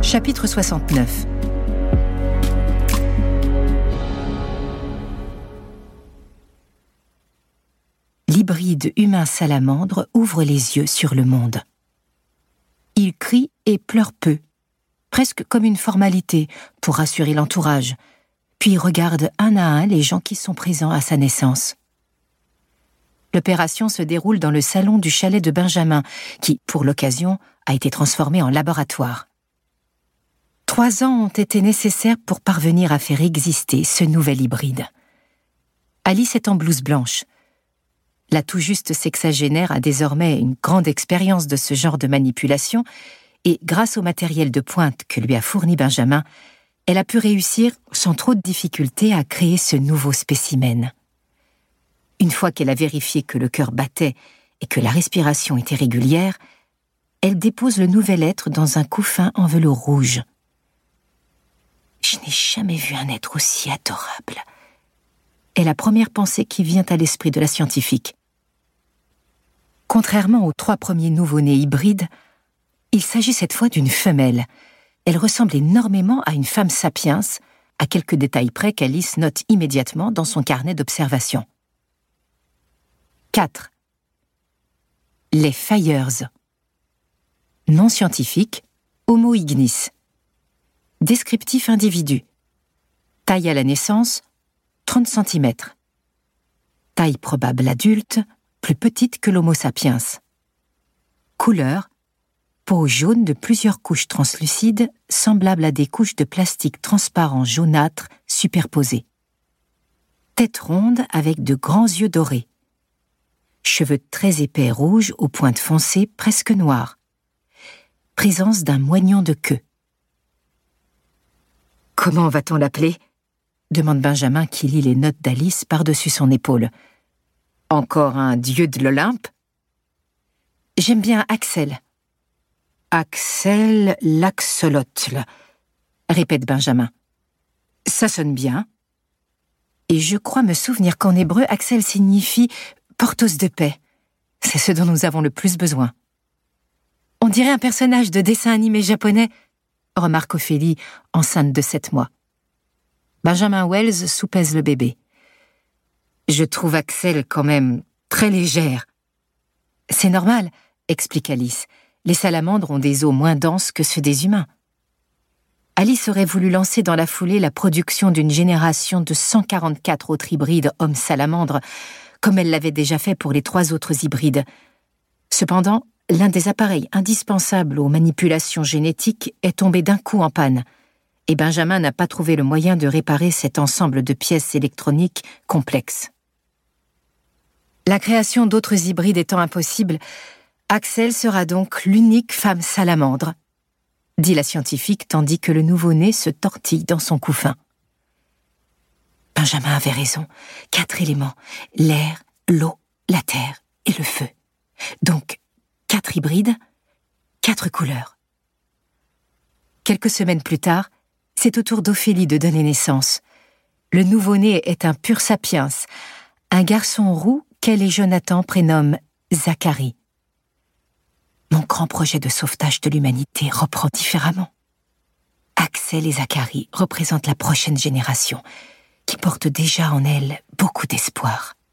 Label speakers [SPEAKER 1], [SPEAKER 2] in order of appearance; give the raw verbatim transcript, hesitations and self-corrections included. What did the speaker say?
[SPEAKER 1] Chapitre soixante-neuf. L'hybride humain-salamandre ouvre les yeux sur le monde. Il crie et pleure peu, presque comme une formalité pour rassurer l'entourage, puis regarde un à un les gens qui sont présents à sa naissance. L'opération se déroule dans le salon du chalet de Benjamin, qui, pour l'occasion, a été transformé en laboratoire. Trois ans ont été nécessaires pour parvenir à faire exister ce nouvel hybride. Alice est en blouse blanche. La tout juste sexagénaire a désormais une grande expérience de ce genre de manipulation et, grâce au matériel de pointe que lui a fourni Benjamin, elle a pu réussir sans trop de difficulté à créer ce nouveau spécimen. Une fois qu'elle a vérifié que le cœur battait et que la respiration était régulière, elle dépose le nouvel être dans un couffin en velours rouge. Je n'ai jamais vu un être aussi adorable, est la première pensée qui vient à l'esprit de la scientifique. Contrairement aux trois premiers nouveau-nés hybrides, il s'agit cette fois d'une femelle. Elle ressemble énormément à une femme sapiens, à quelques détails près qu'Alice note immédiatement dans son carnet d'observation. quatre. Les Fayers. Nom scientifique, Homo ignis. Descriptif individu. Taille à la naissance, trente centimètres. Taille probable adulte, plus petite que l'Homo sapiens. Couleur, peau jaune de plusieurs couches translucides, semblables à des couches de plastique transparent jaunâtre superposées. Tête ronde avec de grands yeux dorés. Cheveux très épais rouges aux pointes foncées presque noires. Présence d'un moignon de queue. « Comment va-t-on l'appeler ?» demande Benjamin qui lit les notes d'Alice par-dessus son épaule. « Encore un dieu de l'Olympe ?»« J'aime bien Axel. »« Axel l'axolotl » répète Benjamin. « Ça sonne bien. Et je crois me souvenir qu'en hébreu, Axel signifie « porteuse de paix ». C'est ce dont nous avons le plus besoin. « On dirait un personnage de dessin animé japonais », remarque Ophélie, enceinte de sept mois. Benjamin Wells soupèse le bébé. « Je trouve Axel quand même très légère. »« C'est normal, » explique Alice. « Les salamandres ont des os moins denses que ceux des humains. » Alice aurait voulu lancer dans la foulée la production d'une génération de cent quarante-quatre autres hybrides hommes-salamandres, comme elle l'avait déjà fait pour les trois autres hybrides. Cependant, l'un des appareils indispensables aux manipulations génétiques est tombé d'un coup en panne, et Benjamin n'a pas trouvé le moyen de réparer cet ensemble de pièces électroniques complexes. La création d'autres hybrides étant impossible, Axel sera donc l'unique femme salamandre, dit la scientifique tandis que le nouveau-né se tortille dans son couffin. Benjamin avait raison. Quatre éléments, l'air, l'eau, la terre et le feu. Donc, quatre hybrides, quatre couleurs. Quelques semaines plus tard, c'est au tour d'Ophélie de donner naissance. Le nouveau-né est un pur sapiens, un garçon roux qu'elle et Jonathan prénomment Zacharie. Mon grand projet de sauvetage de l'humanité reprend différemment. Axel et Zacharie représentent la prochaine génération, qui porte déjà en elle beaucoup d'espoir.